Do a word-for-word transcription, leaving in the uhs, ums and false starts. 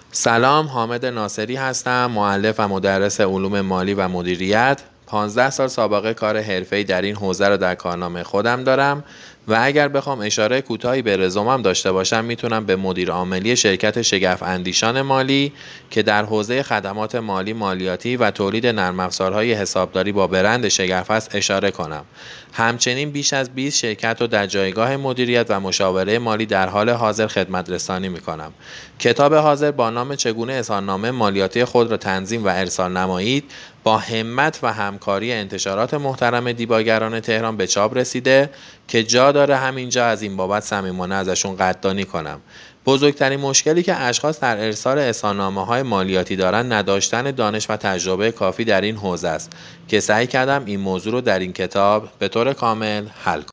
سلام، حامد ناصری هستم، مؤلف و مدرس علوم مالی و مدیریت. پانزده سال سابقه کار حرفه‌ای در این حوزه را در کارنامه خودم دارم و اگر بخوام اشاره کوتاهی به رزومم داشته باشم میتونم به مدیر عاملی شرکت شگرف اندیشان مالی که در حوزه خدمات مالی مالیاتی و تولید نرم افزارهای حسابداری با برند شگرف است اشاره کنم. همچنین بیش از بیست شرکت رو در جایگاه مدیریت و مشاوره مالی در حال حاضر خدمت رسانی میکنم. کتاب حاضر با نام چگونه اظهارنامه مالیاتی خود را تنظیم و ارسال نمایید با همت و همکاری انتشارات محترم دیباگران تهران به چاپ رسیده که جا داره همینجا از این بابت صمیمانه ازشون قدردانی کنم. بزرگترین مشکلی که اشخاص در ارسال اظهارنامه‌های مالیاتی دارن نداشتن دانش و تجربه کافی در این حوزه است که سعی کردم این موضوع رو در این کتاب به طور کامل حل کنم.